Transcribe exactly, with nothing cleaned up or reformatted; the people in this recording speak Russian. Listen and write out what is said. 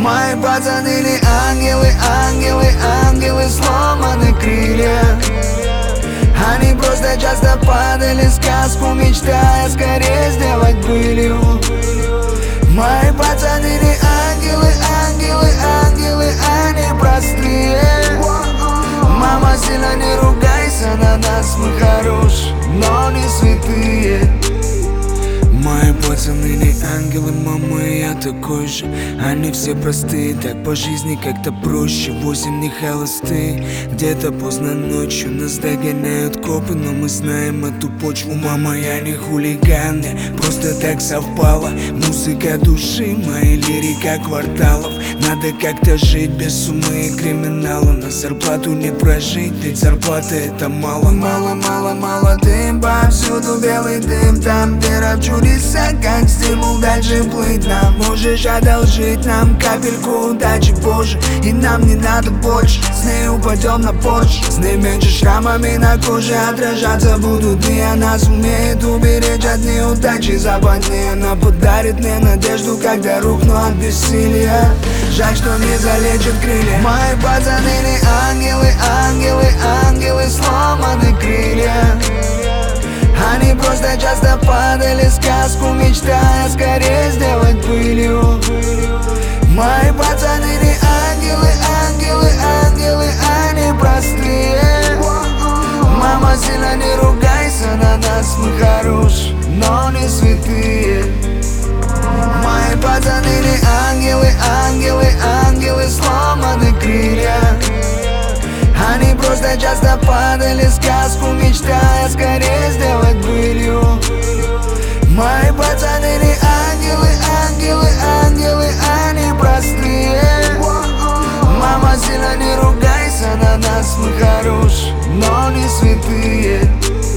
Мои пацаны не ангелы, ангелы, ангелы, сломаны крылья. Они просто часто падали в сказку, мечтая скорее сделать пылью. Мои пацаны не ангелы, ангелы, ангелы, они простые. Мама, сильно не ругайся на нас, мы хорошие, но не святые. Мои пацаны не ангелы, мама, и я такой же. Они все простые, так по жизни как-то проще. Восемь не холостые, где-то поздно ночью нас догоняют копы, но мы знаем эту почву. Мама, я не хулиган, мне просто так совпало. Музыка души, мои лирика кварталов. Надо как-то жить без сумы и криминала. На зарплату не прожить, ведь зарплата это мало. Мало, мало, мало дым, повсюду белый дым. Там вера в чудеса, как стимул дальше плыть нам. Можешь одолжить нам капельку удачи, Боже, и нам не надо больше. С ней упадем на порш, с ней меньше шрамами на коже отражаться будут. И она сумеет уберечь от неудачи западни. Она подарит мне надежду, когда рухну от бессилия. Жаль, что не залечит крылья. Мои пацаны не ангелы, ангелы, ангелы, сломаны крылья. Они просто часто падали в сказку, мечтая скорее сделать пылью. Мои пацаны не ангелы, ангелы, ангелы, они простые. Мама, сильно не ругайся на нас, мы хорошие, но не святые. Мои пацаны не ангелы, ангелы, ангелы, сломаны крылья. Они просто часто падали в сказку, мечтая скорее сделать пылью. Мои пацаны не ангелы, ангелы, ангелы, они простые. Мама, сильно не ругайся на нас, мы хорошие, но не святые.